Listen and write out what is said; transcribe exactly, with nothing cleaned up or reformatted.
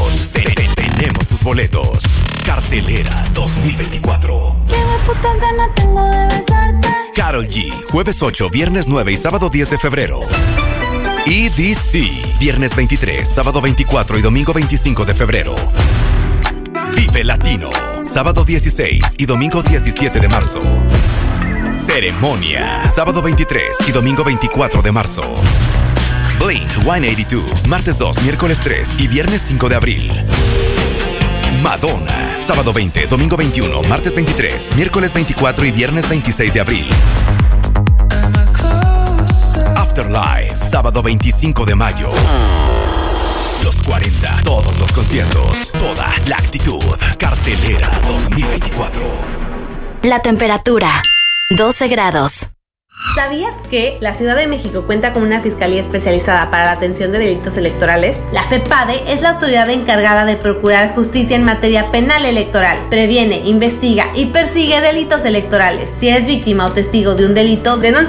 Te- te- Tenemos tus boletos. Cartelera dos mil veinticuatro. Qué putas ganas tengo de besarte. Karol G, jueves ocho, viernes nueve y sábado diez de febrero. E D C, viernes veintitrés, sábado veinticuatro y domingo veinticinco de febrero. Vive Latino, sábado dieciséis y domingo diecisiete de marzo. Ceremonia, sábado veintitrés y domingo veinticuatro de marzo. Blink ciento ochenta y dos, martes dos, miércoles tres y viernes cinco de abril. Madonna, sábado veinte, domingo veintiuno, martes veintitrés, miércoles veinticuatro y viernes veintiséis de abril. Afterlife, sábado veinticinco de mayo. Los cuarenta, todos los conciertos, toda la actitud. Cartelera dos mil veinticuatro. La temperatura, doce grados. ¿Sabías que la Ciudad de México cuenta con una fiscalía especializada para la atención de delitos electorales? La FEPADE es la autoridad encargada de procurar justicia en materia penal electoral. Previene, investiga y persigue delitos electorales. Si eres víctima o testigo de un delito, denuncia